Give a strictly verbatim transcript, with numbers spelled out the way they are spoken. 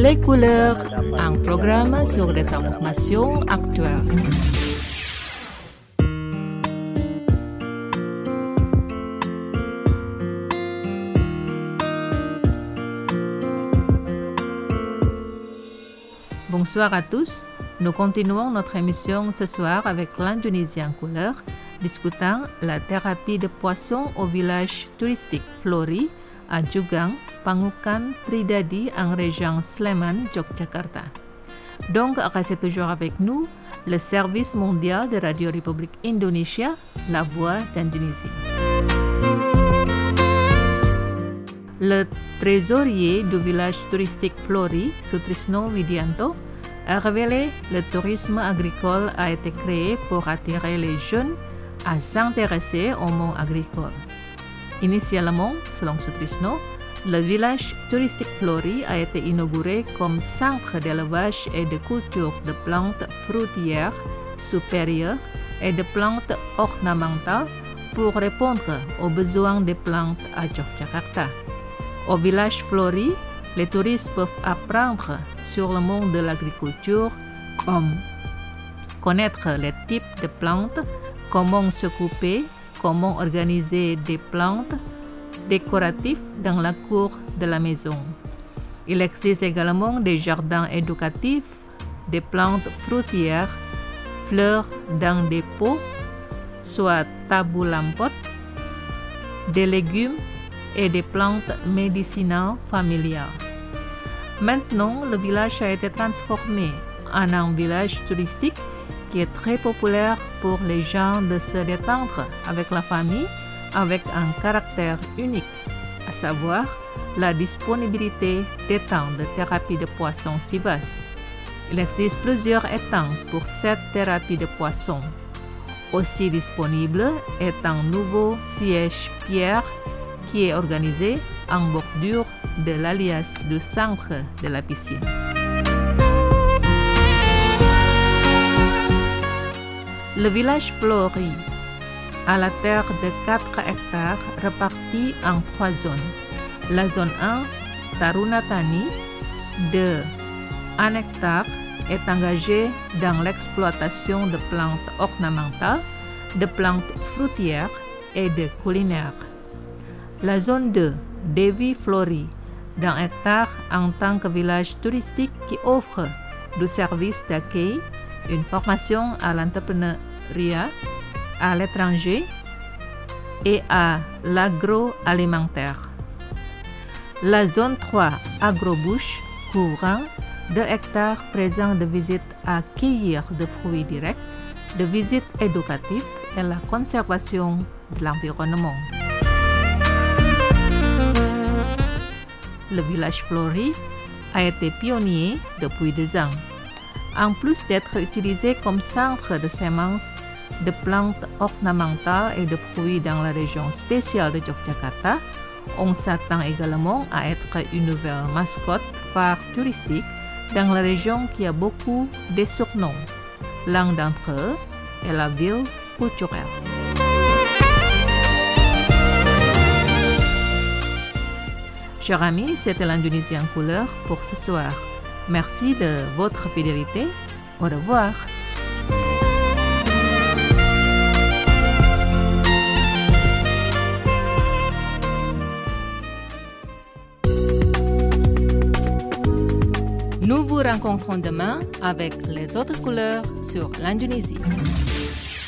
Les couleurs, un programme sur des informations actuelles. Bonsoir à tous. Nous continuons notre émission ce soir avec l'Indonésie en couleur, discutant la thérapie de poissons au village touristique Flori à Jugang, Pangukan, Tridadi en région Sleman, Yogyakarta. Donc, restez toujours avec nous, le service mondial de Radio République Indonésia, La Voix d'Indonésie. Le trésorier du village touristique Flori, Sutrisno Widianto, a révélé que le tourisme agricole a été créé pour attirer les jeunes à s'intéresser au monde agricole. Initialement, selon Sutrisno, le village touristique Flori a été inauguré comme centre d'élevage et de culture de plantes fruitières supérieures et de plantes ornementales pour répondre aux besoins des plantes à Yogyakarta. Au village Flori, les touristes peuvent apprendre sur le monde de l'agriculture, comme connaître les types de plantes, comment se couper, comment organiser des plantes décoratives dans la cour de la maison. Il existe également des jardins éducatifs, des plantes fruitières, fleurs dans des pots, soit tabu lampot, des légumes et des plantes médicinales familiales. Maintenant, le village a été transformé en un village touristique qui est très populaire pour les gens de se détendre avec la famille avec un caractère unique, à savoir la disponibilité d'étangs de thérapie de poissons si vaste. Il existe plusieurs étangs pour cette thérapie de poissons. Aussi disponible est un nouveau siège pierre qui est organisé en bordure de l'alias du centre de la piscine. Le village Flori a la terre de quatre hectares répartie en trois zones. La zone un, Tarunatani, de un hectare, est engagée dans l'exploitation de plantes ornementales, de plantes fruitières et de culinaires. La zone deux, Devi Flori, d'un hectare en tant que village touristique qui offre du service d'accueil, une formation à l'entrepreneuriat, à l'étranger et à l'agroalimentaire. La zone trois, Agrobush, courant, deux hectares présents de visites à cueillir de fruits directs, de visites éducatives et la conservation de l'environnement. Le village Flori a été pionnier depuis deux ans. En plus d'être utilisé comme centre de semences de plantes ornementales et de fruits dans la région spéciale de Yogyakarta, on s'attend également à être une nouvelle mascotte phare touristique dans la région qui a beaucoup de surnoms. L'un d'entre eux est la ville culturelle. Chers amis, c'était l'Indonésie en couleur pour ce soir. Merci de votre fidélité. Au revoir. Nous vous rencontrons demain avec les autres couleurs sur l'Indonésie.